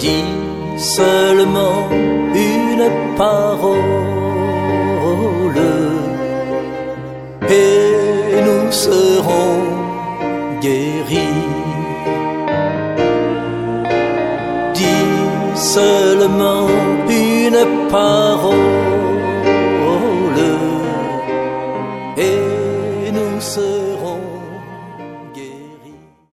Dis seulement une parole et nous serons guéris. Dis seulement une parole